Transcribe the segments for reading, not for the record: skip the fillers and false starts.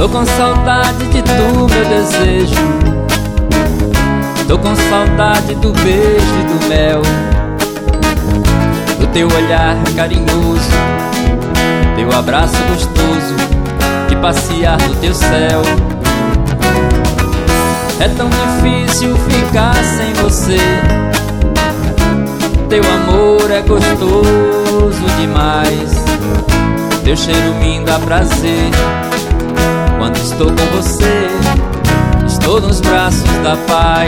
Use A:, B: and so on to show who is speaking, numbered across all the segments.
A: Tô com saudade de tu, meu desejo. Tô com saudade do beijo e do mel, do teu olhar carinhoso, teu abraço gostoso, de passear no teu céu. É tão difícil ficar sem você, teu amor é gostoso demais, teu cheiro me dá prazer. Quando estou com você, estou nos braços da paz.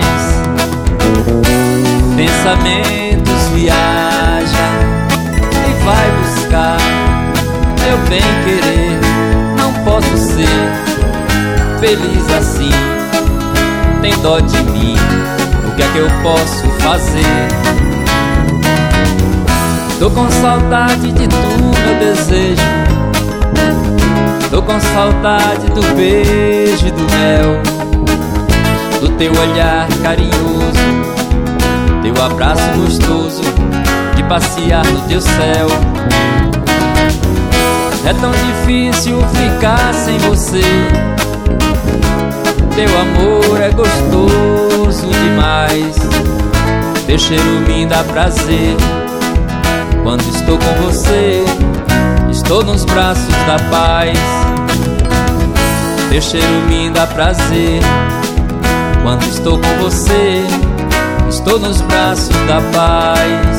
A: Pensamentos viajam e vai buscar meu bem-querer. Não posso ser feliz assim, tem dó de mim, o que é que eu posso fazer? Tô com saudade de tu, meu desejo. Tô com saudade do beijo e do mel, do teu olhar carinhoso, teu abraço gostoso, de passear no teu céu. É tão difícil ficar sem você, teu amor é gostoso demais, teu cheiro me dá prazer. Quando estou com você, estou nos braços da paz. Teu cheiro me dá prazer. Quando estou com você, estou nos braços da paz.